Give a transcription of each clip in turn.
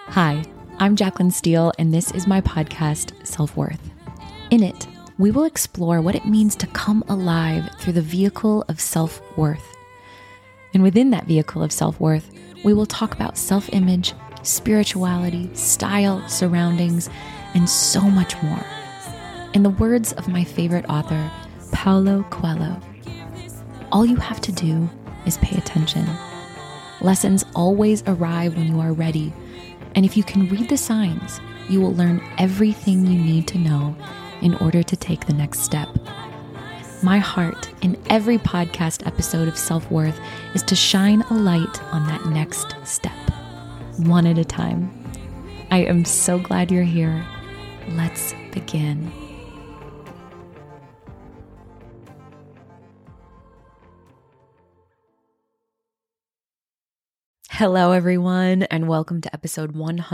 Hi, I'm Jaclyn Steele, and this is my podcast, Self-Worth. In it, we will explore what it means to come alive through the vehicle of self-worth. And within that vehicle of self-worth, we will talk about self-image, spirituality, style, surroundings, and so much more. In the words of my favorite author, Paulo Coelho, all you have to do is pay attention. Lessons always arrive when you are ready. And if you can read the signs, you will learn everything you need to know in order to take the next step. My heart in every podcast episode of Self-Worth is to shine a light on that next step, one at a time. I am so glad you're here. Let's begin. Hello, everyone, and welcome to episode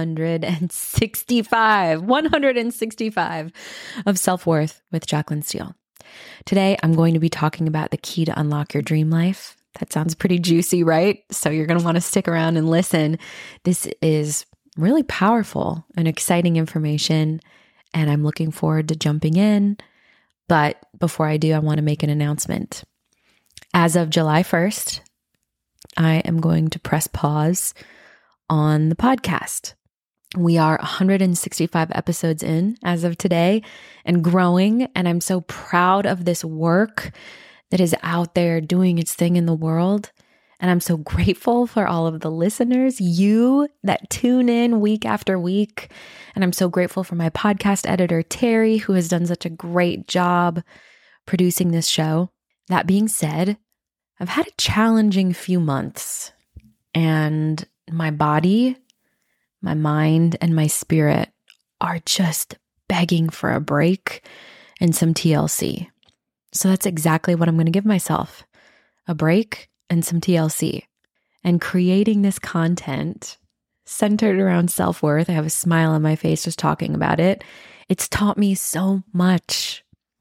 165 of Self-Worth with Jaclyn Steele. Today, I'm going to be talking about the key to unlock your dream life. That sounds pretty juicy, right? So you're going to want to stick around and listen. This is really powerful and exciting information, and I'm looking forward to jumping in. But before I do, I want to make an announcement. As of July 1st, I am going to press pause on the podcast. We are 165 episodes in as of today and growing, and I'm so proud of this work that is out there doing its thing in the world. And I'm so grateful for all of the listeners, you that tune in week after week. And I'm so grateful for my podcast editor, Terry, who has done such a great job producing this show. That being said, I've had a challenging few months, and my body, my mind, and my spirit are just begging for a break and some TLC. So that's exactly what I'm going to give myself, a break and some TLC. And creating this content centered around self-worth, I have a smile on my face just talking about it. It's taught me so much.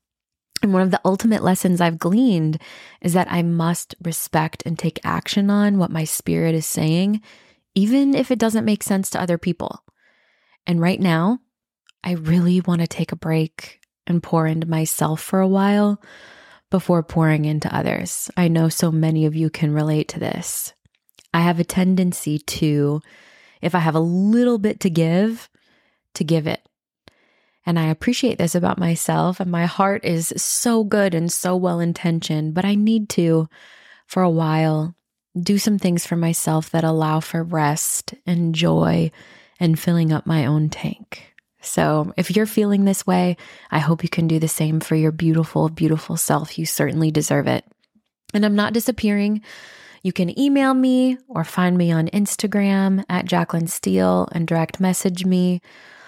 And one of the ultimate lessons I've gleaned is that I must respect and take action on what my spirit is saying, even if it doesn't make sense to other people. And right now, I really want to take a break and pour into myself for a while before pouring into others. I know so many of you can relate to this. I have a tendency to, if I have a little bit to give it. And I appreciate this about myself, and my heart is so good and so well-intentioned, but I need to, for a while, do some things for myself that allow for rest and joy and filling up my own tank. So if you're feeling this way, I hope you can do the same for your beautiful, beautiful self. You certainly deserve it. And I'm not disappearing. You can email me or find me on Instagram at Jaclyn Steele and direct message me.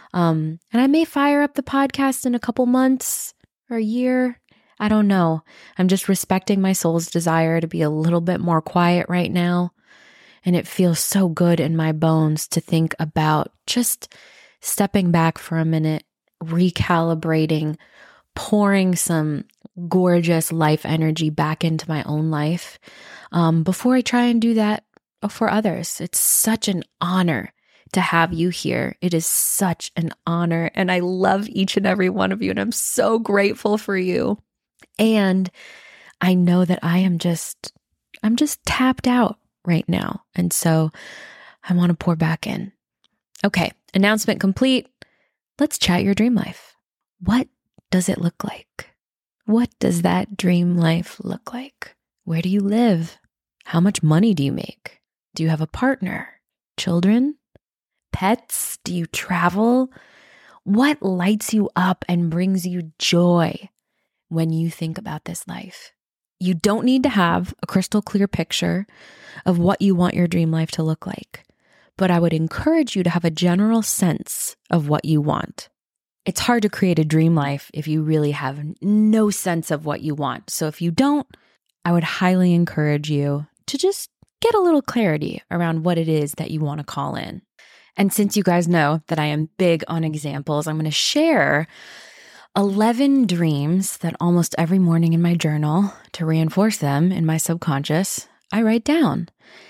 And I may fire up the podcast in a couple months or a year. I don't know. I'm just respecting my soul's desire to be a little bit more quiet right now. And it feels so good in my bones to think about just stepping back for a minute, recalibrating, pouring some gorgeous life energy back into my own life before I try and do that for others. It's such an honor to have you here. It is such an honor, and I love each and every one of you, and I'm so grateful for you. And I know that I'm just tapped out right now, and so I want to pour back in. Okay, announcement complete. Let's chat your dream life. What does it look like? What does that dream life look like? Where do you live? How much money do you make? Do you have a partner? Children? Pets? Do you travel? What lights you up and brings you joy when you think about this life? You don't need to have a crystal clear picture of what you want your dream life to look like, but I would encourage you to have a general sense of what you want. It's hard to create a dream life if you really have no sense of what you want. So if you don't, I would highly encourage you to just get a little clarity around what it is that you want to call in. And since you guys know that I am big on examples, I'm going to share 11 dreams that almost every morning in my journal, to reinforce them in my subconscious, I write down.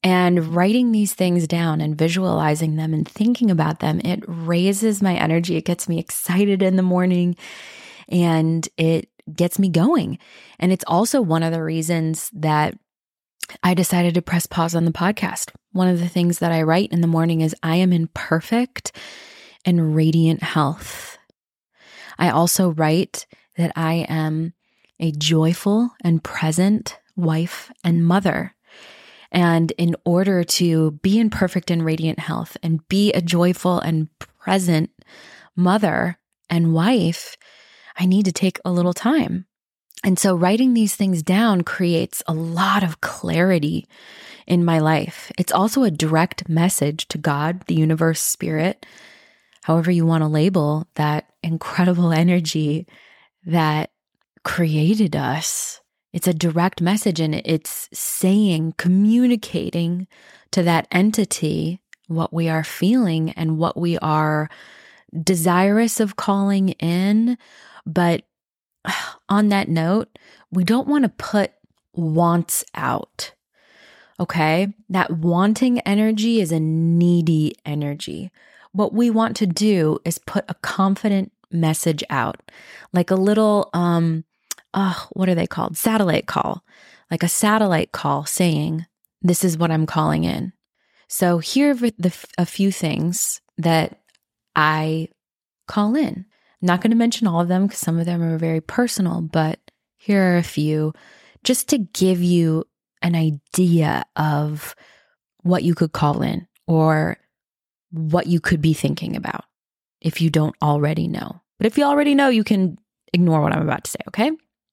And writing these things down and visualizing them and thinking about them, it raises my energy. It gets me excited in the morning and it gets me going. And it's also one of the reasons that I decided to press pause on the podcast. One of the things that I write in the morning is I am in perfect and radiant health. I also write that I am a joyful and present wife and mother. And in order to be in perfect and radiant health and be a joyful and present mother and wife, I need to take a little time. And so writing these things down creates a lot of clarity in my life. It's also a direct message to God, the universe, spirit, however you want to label that incredible energy that created us. It's a direct message, and it's saying, communicating to that entity what we are feeling and what we are desirous of calling in. But on that note, we don't want to put wants out. Okay? That wanting energy is a needy energy. What we want to do is put a confident message out, like a little, what are they called? Satellite call, like a satellite call saying, this is what I'm calling in. So here are a few things that I call in. I'm not going to mention all of them because some of them are very personal, but here are a few just to give you an idea of what you could call in or what you could be thinking about if you don't already know. But if you already know, you can ignore what I'm about to say, okay?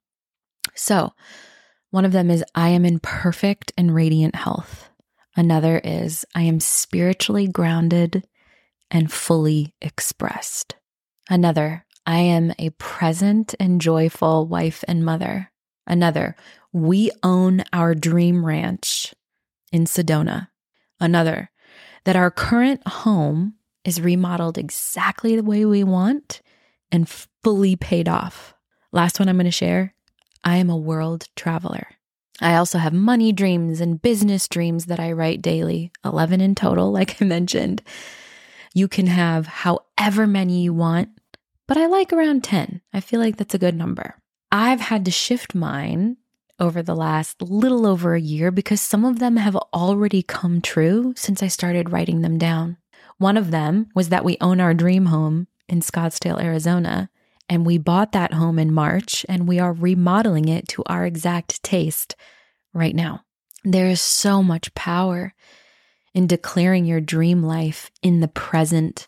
So one of them is I am in perfect and radiant health. Another is I am spiritually grounded and fully expressed. Another, I am a present and joyful wife and mother. Another, we own our dream ranch in Sedona. Another, that our current home is remodeled exactly the way we want and fully paid off. Last one I'm going to share, I am a world traveler. I also have money dreams and business dreams that I write daily, 11 in total, like I mentioned. You can have however many you want, but I like around 10. I feel like that's a good number. I've had to shift mine over the last little over a year because some of them have already come true since I started writing them down. One of them was that we own our dream home in Scottsdale, Arizona, and we bought that home in March and we are remodeling it to our exact taste right now. There is so much power in declaring your dream life in the present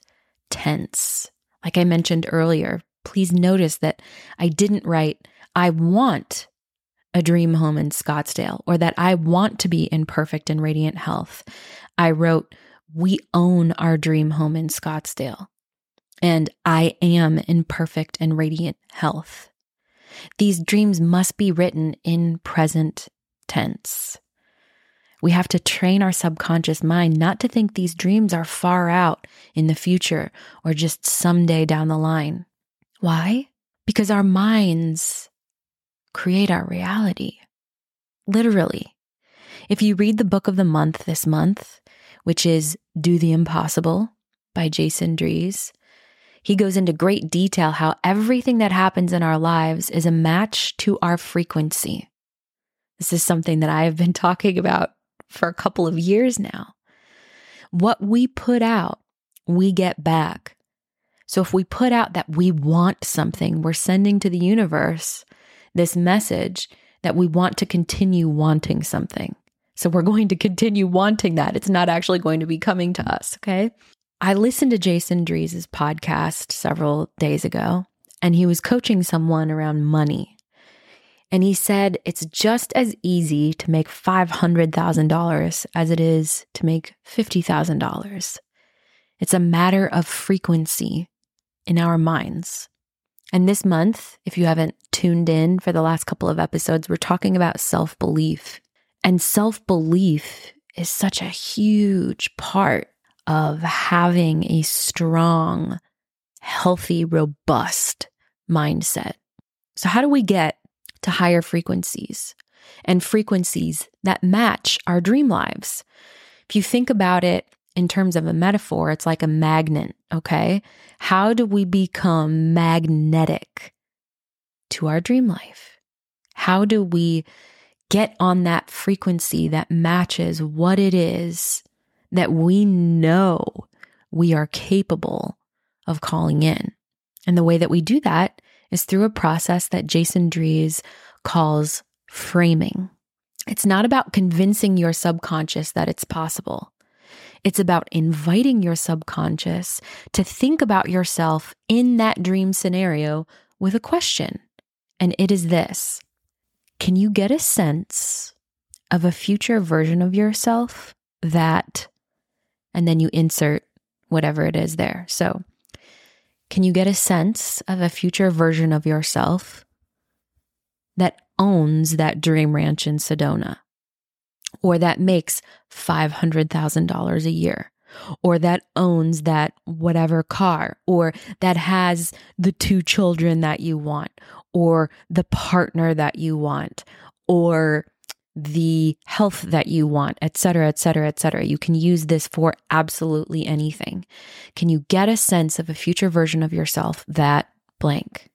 tense. Like I mentioned earlier, please notice that I didn't write, I want a dream home in Scottsdale, or that I want to be in perfect and radiant health. I wrote, we own our dream home in Scottsdale, and I am in perfect and radiant health. These dreams must be written in present tense. We have to train our subconscious mind not to think these dreams are far out in the future or just someday down the line. Why? Because our minds create our reality. Literally. If you read the book of the month this month, which is Do the Impossible by Jason Drees, he goes into great detail how everything that happens in our lives is a match to our frequency. This is something that I have been talking about for a couple of years now. What we put out, we get back. So if we put out that we want something, we're sending to the universe this message that we want to continue wanting something. So we're going to continue wanting that. It's not actually going to be coming to us, okay? I listened to Jason Drees' podcast several days ago, and he was coaching someone around money. And he said it's just as easy to make $500,000 as it is to make $50,000. It's a matter of frequency in our minds. And this month, if you haven't tuned in for the last couple of episodes, we're talking about self-belief. And self-belief is such a huge part of having a strong, healthy, robust mindset. So how do we get to higher frequencies and frequencies that match our dream lives? If you think about it in terms of a metaphor, it's like a magnet, okay? How do we become magnetic to our dream life? How do we get on that frequency that matches what it is that we know we are capable of calling in? And the way that we do that is through a process that Jason Drees calls framing. It's not about convincing your subconscious that it's possible. It's about inviting your subconscious to think about yourself in that dream scenario with a question. And it is this: can you get a sense of a future version of yourself that, and then you insert whatever it is there. So, can you get a sense of a future version of yourself that owns that dream ranch in Sedona, or that makes $500,000 a year, or that owns that whatever car, or that has the 2 children that you want, or the partner that you want, or the health that you want, et cetera, et cetera, et cetera. You can use this for absolutely anything. Can you get a sense of a future version of yourself that blank?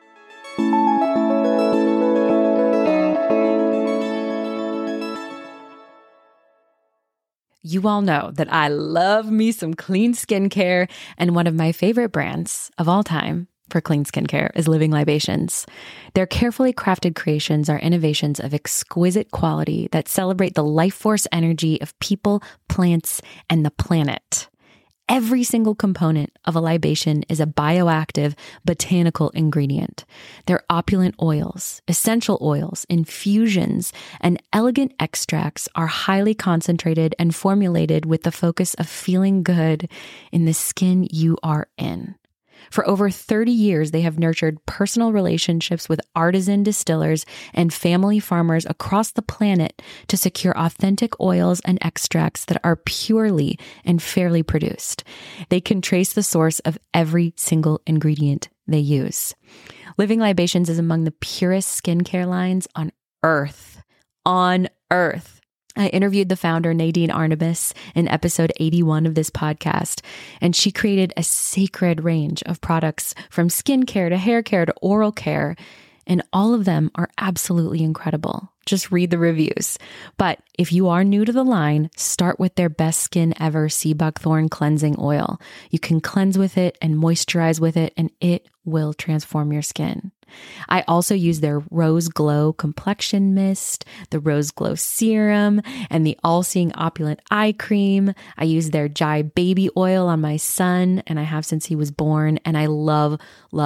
You all know that I love me some clean skincare, and one of my favorite brands of all time for clean skincare is Living Libations. Their carefully crafted creations are innovations of exquisite quality that celebrate the life force energy of people, plants, and the planet. Every single component of a libation is a bioactive botanical ingredient. Their opulent oils, essential oils, infusions, and elegant extracts are highly concentrated and formulated with the focus of feeling good in the skin you are in. For over 30 years, they have nurtured personal relationships with artisan distillers and family farmers across the planet to secure authentic oils and extracts that are purely and fairly produced. They can trace the source of every single ingredient they use. Living Libations is among the purest skincare lines on earth. On earth. I interviewed the founder, Nadine Arnabis, in episode 81 of this podcast, and she created a sacred range of products from skincare to hair care to oral care, and all of them are absolutely incredible. Just read the reviews. But if you are new to the line, start with their best skin ever sea buckthorn cleansing oil. You can cleanse with it and moisturize with it, and it will transform your skin. I also use their Rose Glow Complexion Mist, the Rose Glow Serum, and the All-Seeing Opulent Eye Cream. I use their Jai Baby Oil on my son, and I have since he was born, and I love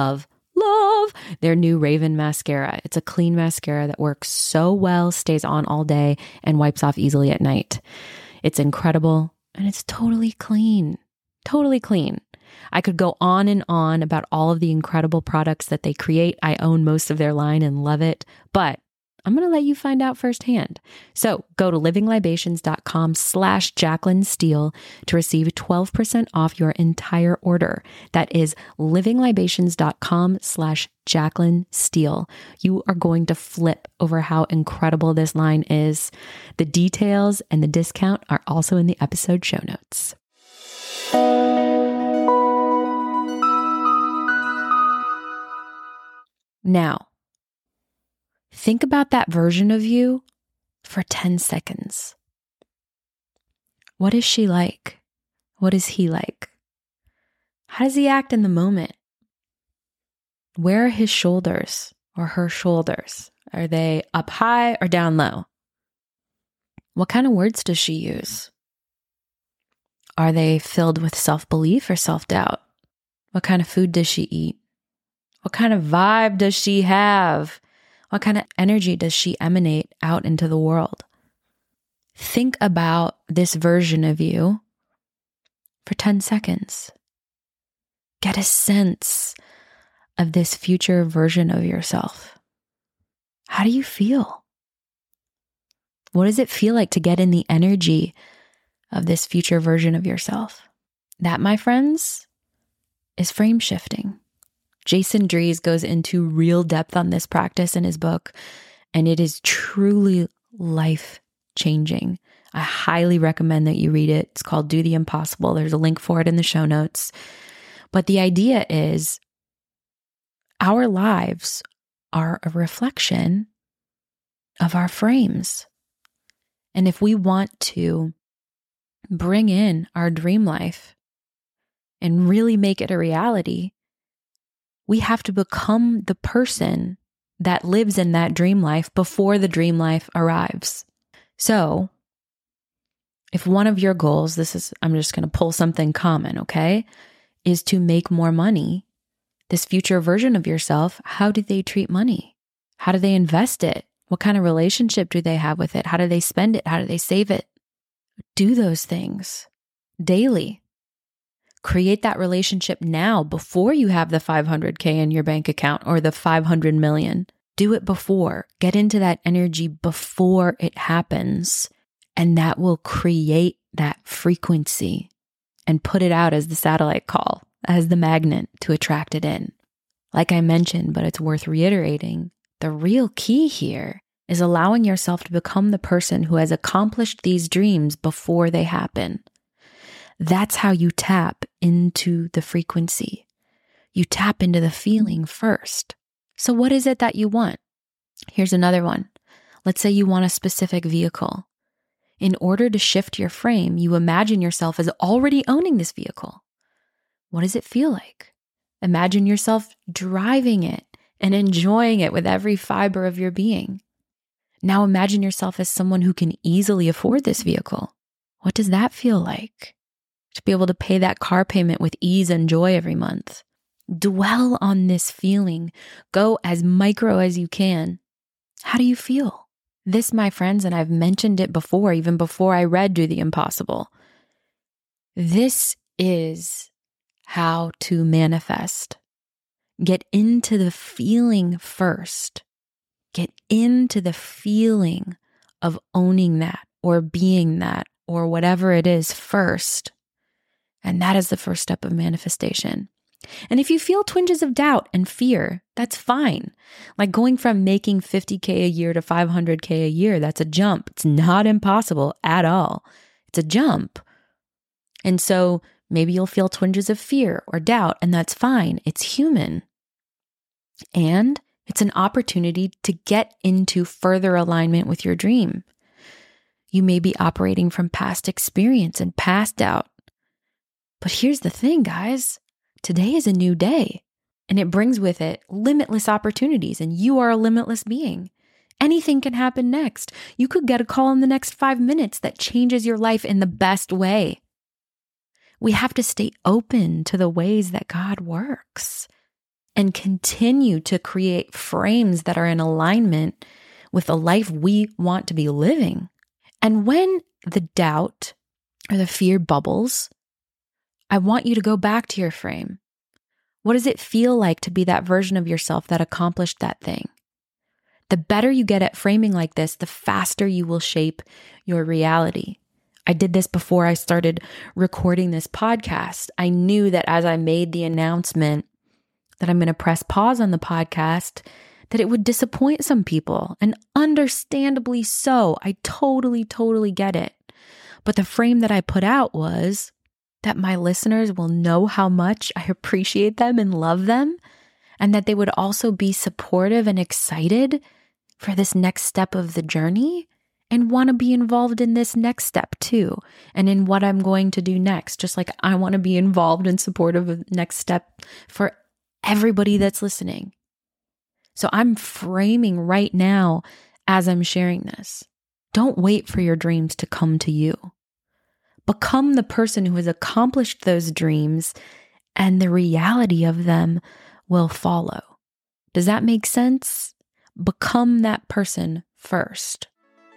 their new Raven Mascara. It's a clean mascara that works so well, stays on all day, and wipes off easily at night. It's incredible, and it's totally clean. Totally clean. I could go on and on about all of the incredible products that they create. I own most of their line and love it, but I'm going to let you find out firsthand. So go to livinglibations.com/Jaclyn Steele to receive 12% off your entire order. That is livinglibations.com/Jaclyn Steele. You are going to flip over how incredible this line is. The details and the discount are also in the episode show notes. Now, think about that version of you for 10 seconds. What is she like? What is he like? How does he act in the moment? Where are his shoulders or her shoulders? Are they up high or down low? What kind of words does she use? Are they filled with self-belief or self-doubt? What kind of food does she eat? What kind of vibe does she have? What kind of energy does she emanate out into the world? Think about this version of you for 10 seconds. Get a sense of this future version of yourself. How do you feel? What does it feel like to get in the energy of this future version of yourself? That, my friends, is frame shifting. Jason Drees goes into real depth on this practice in his book, and it is truly life-changing. I highly recommend that you read it. It's called Do the Impossible. There's a link for it in the show notes. But the idea is our lives are a reflection of our frames. And if we want to bring in our dream life and really make it a reality, we have to become the person that lives in that dream life before the dream life arrives. So, if one of your goals, I'm just going to pull something common, okay, is to make more money, this future version of yourself, how do they treat money? How do they invest it? What kind of relationship do they have with it? How do they spend it? How do they save it? Do those things daily. Create that relationship now before you have the 500K in your bank account or the 500 million. Do it before. Get into that energy before it happens. And that will create that frequency and put it out as the satellite call, as the magnet to attract it in. Like I mentioned, but it's worth reiterating, the real key here is allowing yourself to become the person who has accomplished these dreams before they happen. That's how you tap into the frequency. You tap into the feeling first. So what is it that you want? Here's another one. Let's say you want a specific vehicle. In order to shift your frame, you imagine yourself as already owning this vehicle. What does it feel like? Imagine yourself driving it and enjoying it with every fiber of your being. Now imagine yourself as someone who can easily afford this vehicle. What does that feel like? To be able to pay that car payment with ease and joy every month. Dwell on this feeling. Go as micro as you can. How do you feel? This, my friends, and I've mentioned it before, even before I read Do the Impossible. This is how to manifest. Get into the feeling first. Get into the feeling of owning that or being that or whatever it is first. And that is the first step of manifestation. And if you feel twinges of doubt and fear, that's fine. Like going from making 50K a year to 500K a year, that's a jump. It's not impossible at all. It's a jump. And so maybe you'll feel twinges of fear or doubt, and that's fine. It's human. And it's an opportunity to get into further alignment with your dream. You may be operating from past experience and past doubt. But here's the thing, guys. Today is a new day, and it brings with it limitless opportunities, and you are a limitless being. Anything can happen next. You could get a call in the next 5 minutes that changes your life in the best way. We have to stay open to the ways that God works and continue to create frames that are in alignment with the life we want to be living. And when the doubt or the fear bubbles, I want you to go back to your frame. What does it feel like to be that version of yourself that accomplished that thing? The better you get at framing like this, the faster you will shape your reality. I did this before I started recording this podcast. I knew that as I made the announcement that I'm going to press pause on the podcast, that it would disappoint some people, and understandably so. I totally get it. But the frame that I put out was that my listeners will know how much I appreciate them and love them, and that they would also be supportive and excited for this next step of the journey and want to be involved in this next step too, and in what I'm going to do next, just like I want to be involved and supportive of the next step for everybody that's listening. So I'm framing right now as I'm sharing this. Don't wait for your dreams to come to you. Become the person who has accomplished those dreams, and the reality of them will follow. Does that make sense? Become that person first.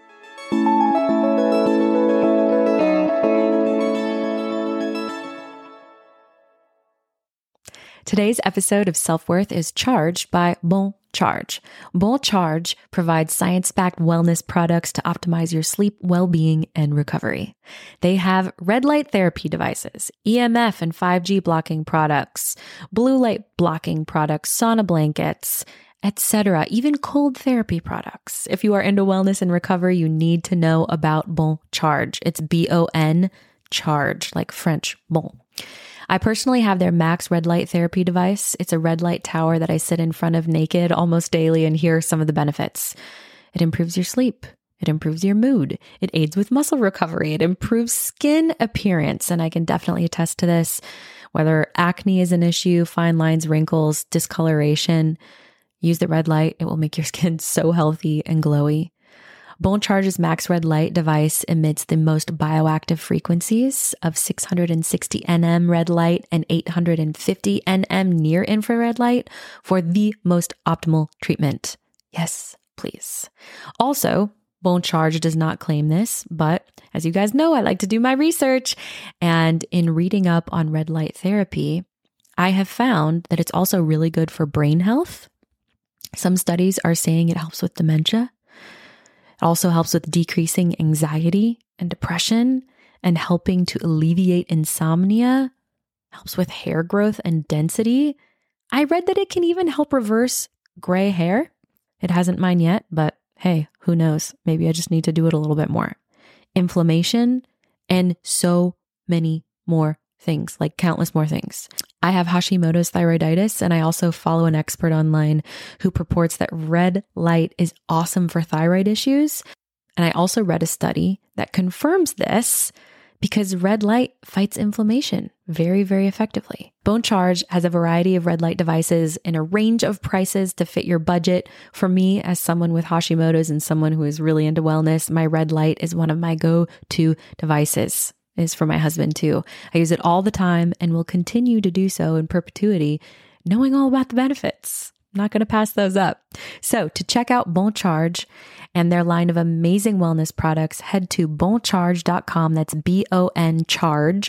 Today's episode of Self-Worth is charged by Bon Charge. Bon Charge provides science-backed wellness products to optimize your sleep, well-being, and recovery. They have red light therapy devices, EMF and 5G blocking products, blue light blocking products, sauna blankets, etc. Even cold therapy products. If you are into wellness and recovery, you need to know about Bon Charge. It's BON Charge, like French, bon. I personally have their Max red light therapy device. It's a red light tower that I sit in front of naked almost daily, and here are some of the benefits. It improves your sleep. It improves your mood. It aids with muscle recovery. It improves skin appearance. And I can definitely attest to this, whether acne is an issue, fine lines, wrinkles, discoloration. Use the red light. It will make your skin so healthy and glowy. Bon Charge's Max Red Light device emits the most bioactive frequencies of 660 nm red light and 850 nm near infrared light for the most optimal treatment. Yes, please. Also, Bon Charge does not claim this, but as you guys know, I like to do my research. And in reading up on red light therapy, I have found that it's also really good for brain health. Some studies are saying it helps with dementia. It also helps with decreasing anxiety and depression and helping to alleviate insomnia, helps with hair growth and density. I read that it can even help reverse gray hair. It hasn't mine yet, but hey, who knows? Maybe I just need to do it a little bit more. Inflammation and so many more things, like countless more things. I have Hashimoto's thyroiditis, and I also follow an expert online who purports that red light is awesome for thyroid issues. And I also read a study that confirms this because red light fights inflammation very, very effectively. Bon Charge has a variety of red light devices in a range of prices to fit your budget. For me, as someone with Hashimoto's and someone who is really into wellness, my red light is one of my go-to devices. Is for my husband too. I use it all the time and will continue to do so in perpetuity, knowing all about the benefits. I'm not going to pass those up. So to check out Bon Charge and their line of amazing wellness products, head to boncharge.com. That's BON Charge,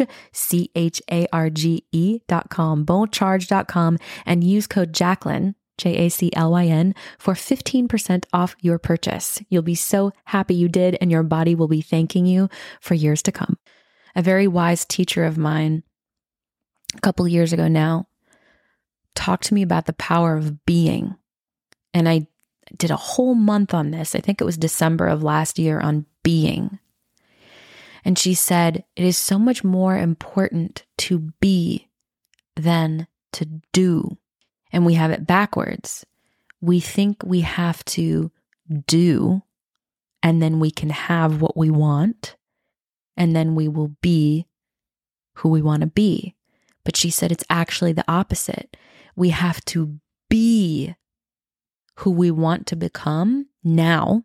CHARGE.com, boncharge.com, and use code Jaclyn, JACLYN, for 15% off your purchase. You'll be so happy you did, and your body will be thanking you for years to come. A very wise teacher of mine a couple years ago now talked to me about the power of being. And I did a whole month on this. I think it was December of last year on being. And she said, it is so much more important to be than to do. And we have it backwards. We think we have to do, and then we can have what we want. And then we will be who we want to be. But she said it's actually the opposite. We have to be who we want to become now.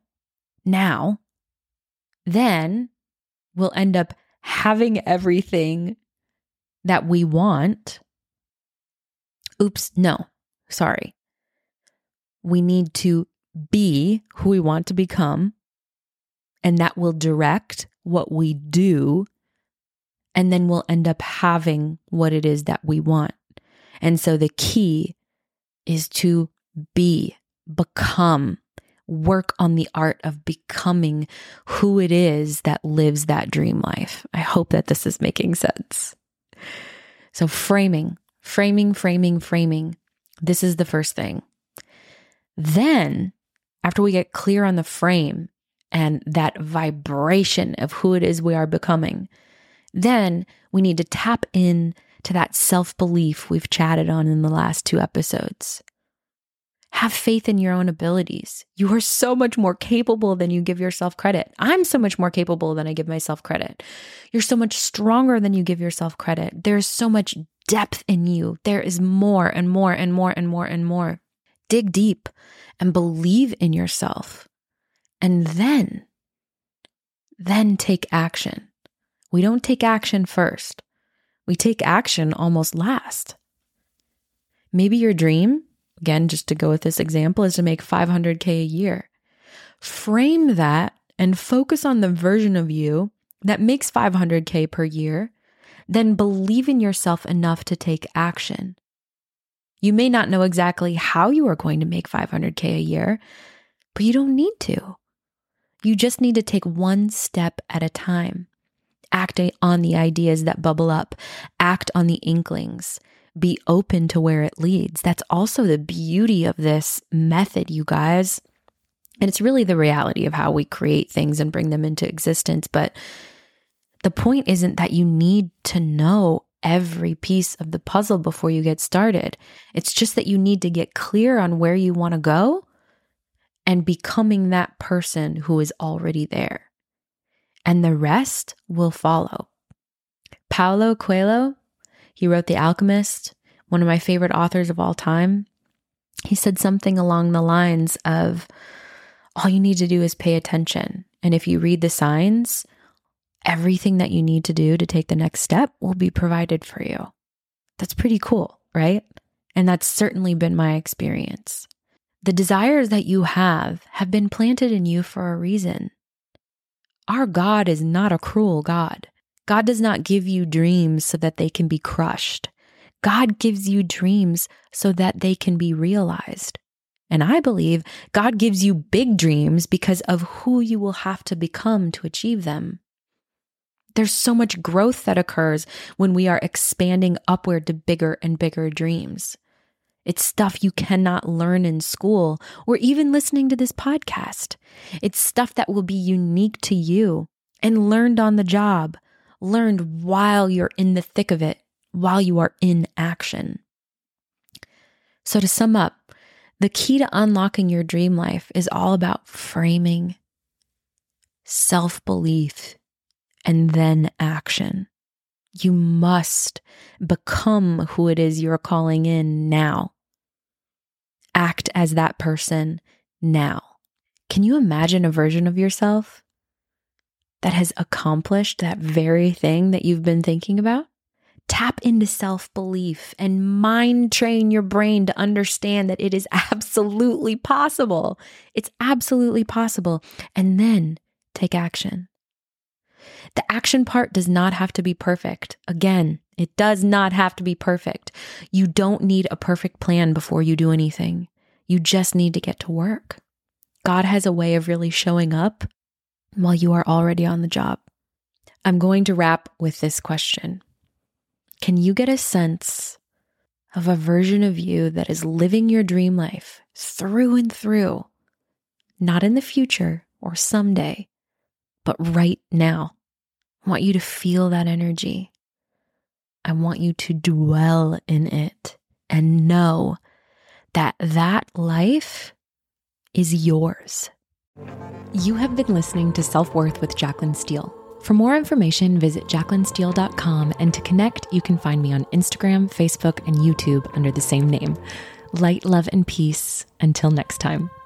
Then we'll end up having everything that we want. Oops, no, sorry. We need to be who we want to become, and that will direct what we do, and then we'll end up having what it is that we want. And so the key is to become, work on the art of becoming who it is that lives that dream life. I hope that this is making sense. So framing. This is the first thing. Then, after we get clear on the frame, and that vibration of who it is we are becoming, then we need to tap in to that self-belief we've chatted on in the last 2 episodes. Have faith in your own abilities. You are so much more capable than you give yourself credit. I'm so much more capable than I give myself credit. You're so much stronger than you give yourself credit. There's so much depth in you. There is more and more and more and more and more. Dig deep and believe in yourself. And then take action. We don't take action first. We take action almost last. Maybe your dream, again, just to go with this example, is to make $500K a year. Frame that and focus on the version of you that makes $500K per year. Then believe in yourself enough to take action. You may not know exactly how you are going to make $500K a year, but you don't need to. You just need to take one step at a time. Act on the ideas that bubble up. Act on the inklings. be open to where it leads. That's also the beauty of this method, you guys. And it's really the reality of how we create things and bring them into existence. But the point isn't that you need to know every piece of the puzzle before you get started. It's just that you need to get clear on where you want to go and becoming that person who is already there. And the rest will follow. Paulo Coelho, he wrote The Alchemist, one of my favorite authors of all time. He said something along the lines of, all you need to do is pay attention. And if you read the signs, everything that you need to do to take the next step will be provided for you. That's pretty cool, right? And that's certainly been my experience. The desires that you have been planted in you for a reason. Our God is not a cruel God. God does not give you dreams so that they can be crushed. God gives you dreams so that they can be realized. And I believe God gives you big dreams because of who you will have to become to achieve them. There's so much growth that occurs when we are expanding upward to bigger and bigger dreams. It's stuff you cannot learn in school or even listening to this podcast. It's stuff that will be unique to you and learned on the job, learned while you're in the thick of it, while you are in action. So to sum up, the key to unlocking your dream life is all about framing, self-belief, and then action. You must become who it is you're calling in now. Act as that person now. Can you imagine a version of yourself that has accomplished that very thing that you've been thinking about? Tap into self-belief and mind train your brain to understand that it is absolutely possible. It's absolutely possible. And then take action. The action part does not have to be perfect. Again, it does not have to be perfect. You don't need a perfect plan before you do anything. You just need to get to work. God has a way of really showing up while you are already on the job. I'm going to wrap with this question. Can you get a sense of a version of you that is living your dream life through and through, not in the future or someday, but right now? I want you to feel that energy. I want you to dwell in it and know that that life is yours. You have been listening to Self-Worth with Jaclyn Steele. For more information, visit jaclynsteele.com, and to connect, you can find me on Instagram, Facebook, and YouTube under the same name. Light, love, and peace. Until next time.